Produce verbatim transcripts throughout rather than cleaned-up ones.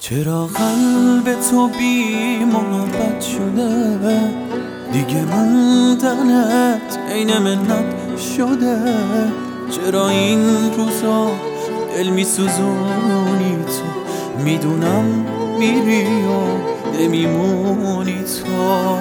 چرا قلب تو بی محبت شده؟ دیگه موندنت عین منت شده. چرا این روزا دل میسوزونی تو؟ میدونم میری و نمیمونی تو.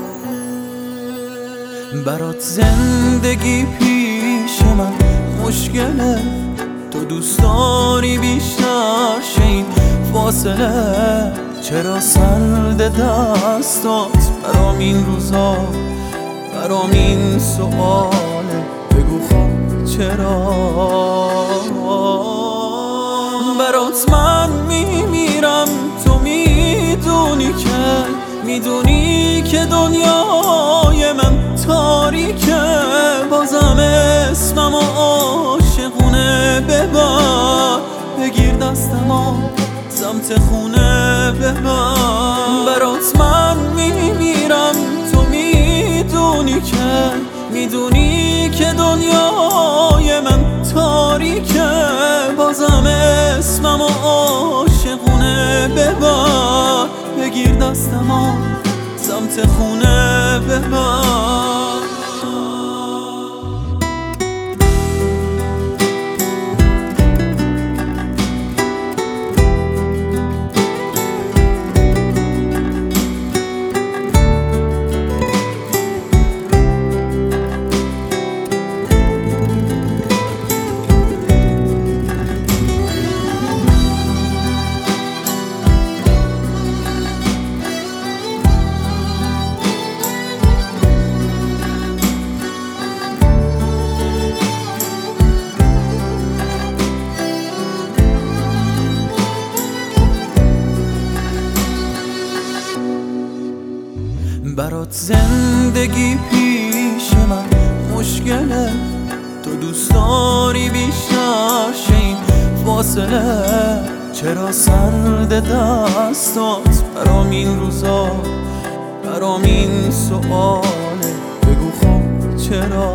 برات زندگی پیش من مشکله، تو دوست داری بیشتر شین فاصله. چرا سرد دستات برام این روزا، برام این سؤاله؟ بگو خب چرا؟ برات من میمیرم، تو میدونی که میدونی که دنیای من تاریکه. بازم اسمم و عاشقونه ببر، بگیر دستمو سمت خونه ببر. برات من میمیرم، تو میدونی که میدونی که دنیای من تاریکه. بازم اسمم و عاشقونه ببر، بگیر دستمو سمت خونه ببر. برات زندگی پیش من مشکله، تو دوست داری بیشتر شین فاصله. چرا سرد دستات برام این روزا، برام این سؤاله؟ بگو خب چرا؟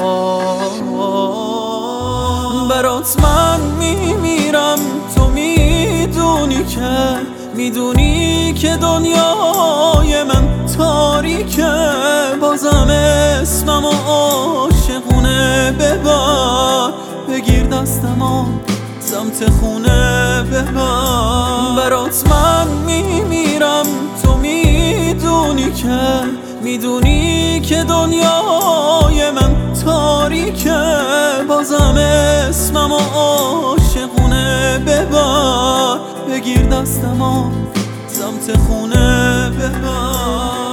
برات من میمیرم، تو میدونی که میدونی که دنیای من تاریکه. بازم اسمم و عاشقونه ببر، بگیر دستمو سمت خونه ببر. برات من میمیرم، تو میدونی که میدونی که دنیای من تاریکه. بازم اسمم و عاشقونه ببر، بگیر دستمو سمت خونه ببر.